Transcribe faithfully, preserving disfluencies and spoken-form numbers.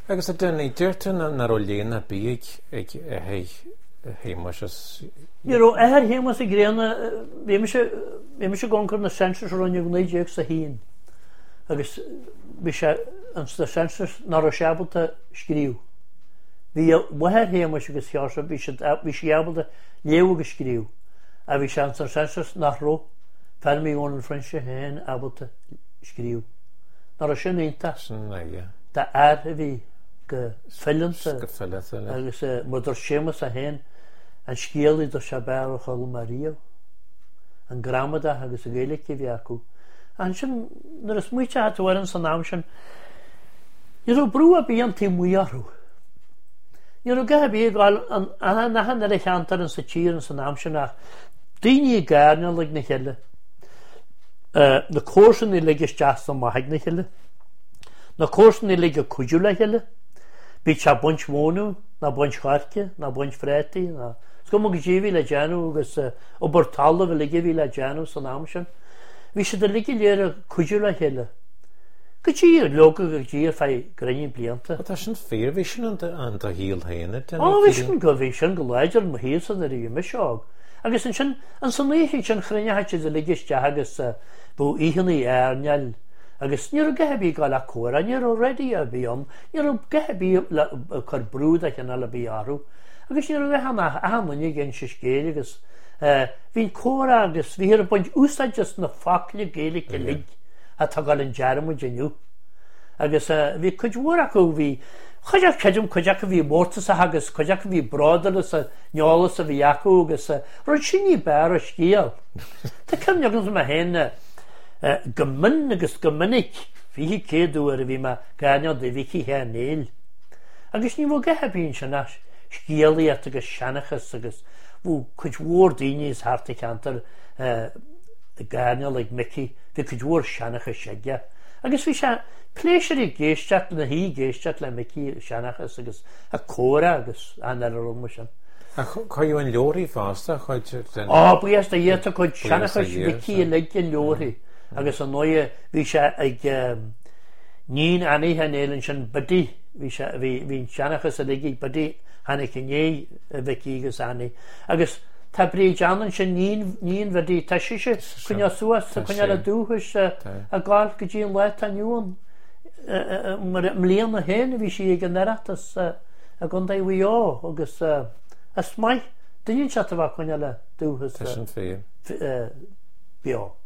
Agus a dyn ni dyrtyn na rolín a bíig ag héimas. You know, er héimas i gréna, vi me se gonkar na sensors ronja gnéidéag sa hín. Agus vi se an sta sensors nar a seabalta skriú. Vi waher héimas agus hiarsa, vi se seabalta léu agus skriú. A vi se an sta sensors nach ro, fermi gón an French hen abalta skriú. Nar a sin einta. Da er vi go fillanta agus mudar sémas a hen an scialaí do Shabbat a Chol Maria an gramada agus a gaelici bhí acu an sin nar is muite hat waran san am sin you know brú a bí an tí muarú you know gaha bí gáil an ana nahan ar a cheantar an sa tír an san am sin ach daoine gárne lig na heile na cósan i ligis deas an maithag na heile na cósan i lig a cuidiú le heile bí se buint mónú na buint charce na buint frétaí na Scum go ddíhí le deanú agus obair talla bhfuil ligihí le deanú san am sin. Bhí sé de ligi léir a cuidiú le heile. Go dtí loga go dtí fé grinne blianta. Tá sin fér bhí sin an a híal héine. Á bhí sin go bhí sin go leidir mo híal san ar i me seág. Agus an sin an san léhí sin chrinne haite de ligis de agus bú íhannaí airneal. Agus níor gehebí gáil a córa, níor ó ready a bhíom, níor ó gehebí chur brúd a chan a bí arú. Agus níor ó gehana a hamlaní gén se scéil agus hín córa agus bhí ar a buint úsáid just na facli géala go lig a tá gáil an dearmú deniu. Agus bhí chuidhúr acu bhí chuideach ceidim chuideach a bhí mórtas a agus chuideach a bhí brádalas a neolalas a bhí acu agus roiid sinní bear a scéal. Tá cemneagan sem a héna Gymyn agus gymynig fi hi céadú ar a bhí ma gainead a bhí chi hé néil. Agus ní bhó gehebín sin as scialaí at agus seanachas agus bhú chuidhúr daoine is harta cantar gainead ag mici bhí chuidhúr seanachas seige. Agus bhí se pléisiir i géisteach na hí géisteach le mici seanachas agus a córa agus an ar a rúma sin. A chuidú an leorí fásta chuid? Á, buías a dhéta chuid seanachas mici i lig an leorí. Agus an nóia bhí se ag níon aníthe nélann sin badí hín seanachas a ligi badí hana cinné bheicí agus aní. Agus tá brí deanan sin níon bhadí tá siise chunne suas chunne a dúchas a gáil go dtíon le aniuúin mlíon na héna bhí si ag an neratas a gun é bhíá agus a smaith duine se a bh chunne le dúchas fé beá.